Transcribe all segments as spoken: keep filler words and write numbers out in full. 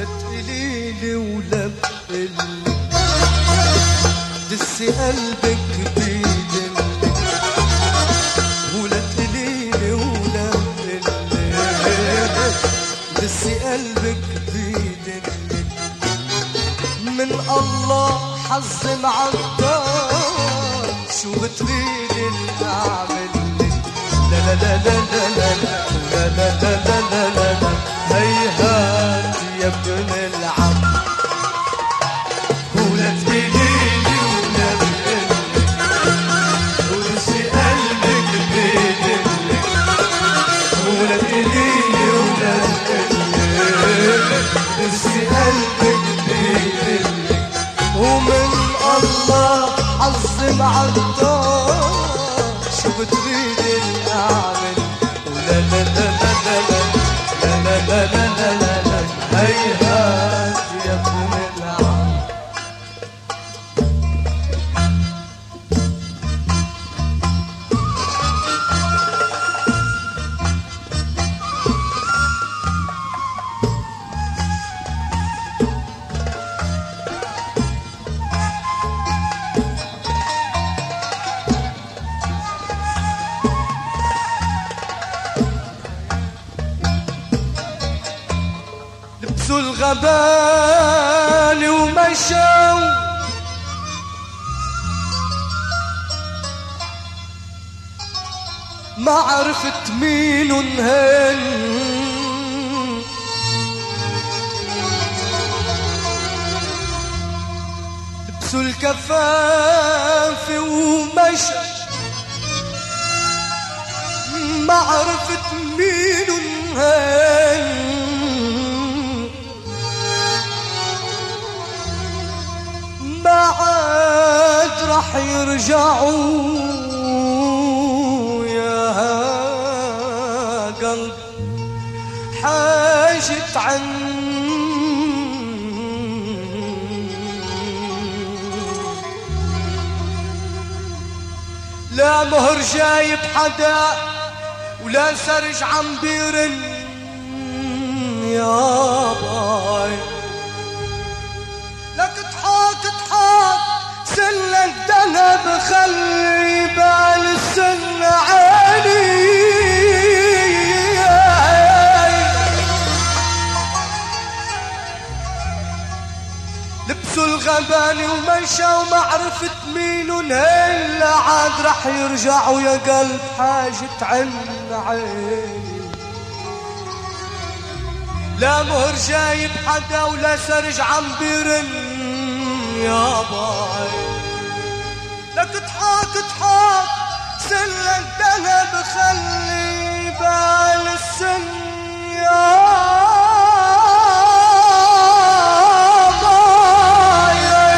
تقليلي ولا بقلي دسي قلبك بيدلي ولا تقليلي ولا بقلي دسي قلبك بيدلي من الله حظ معطل شو بتريدي اعمل لا لا لا لا لا لا لا لا لا لا لا هيهات يا ابن العم ولا تقليلي ولا بقلي ودسي قلبك بيدلي ولا تقليلي ولا بقلي دسي قلبك بيدلي ومن الله حظ معطل شو بتريدي اعمل ولا لا لا لا لا لا لا لا لا لا لا لا هيهات يا ابن العم لبسوا الغبال ومشوا ما عرفت مين هن لبسوا الكفاف ومشوا ما عرفت مين هن ما عاد رح يرجعوا يا قلب حاجت عن لا مهر جايب حدا ولا سرج عم بيرن يا باي لك تحط تحط سلك ذهب خلي بال السن عالي لبسوا الغباني ومشوا ما عرفت مين هلا عاد رح يرجعوا يا قلب حاجة عن عيني لا مهر جايب حدا ولا سرج عم بيرن يا باي لك تحاك تحاك سلك ذهب خلي بال السن يا باي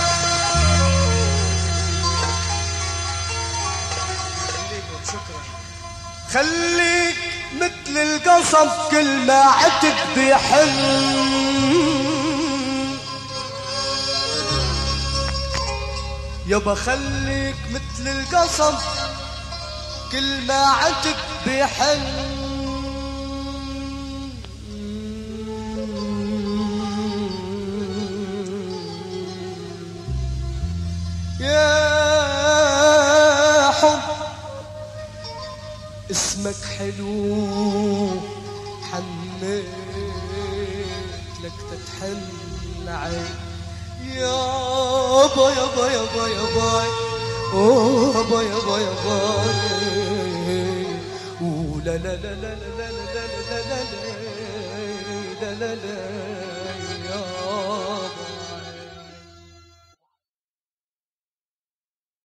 خليك مثل القصب كل ما عتب بيحن يابا خليك مثل القصب كل ما عتب بيحن يا حب اسمك حلو حنيت لك تتحن عين يابا يابا يابا يابا يابا يابا يابا ولا لا لا لا لا لا لا لا لا لا لا لا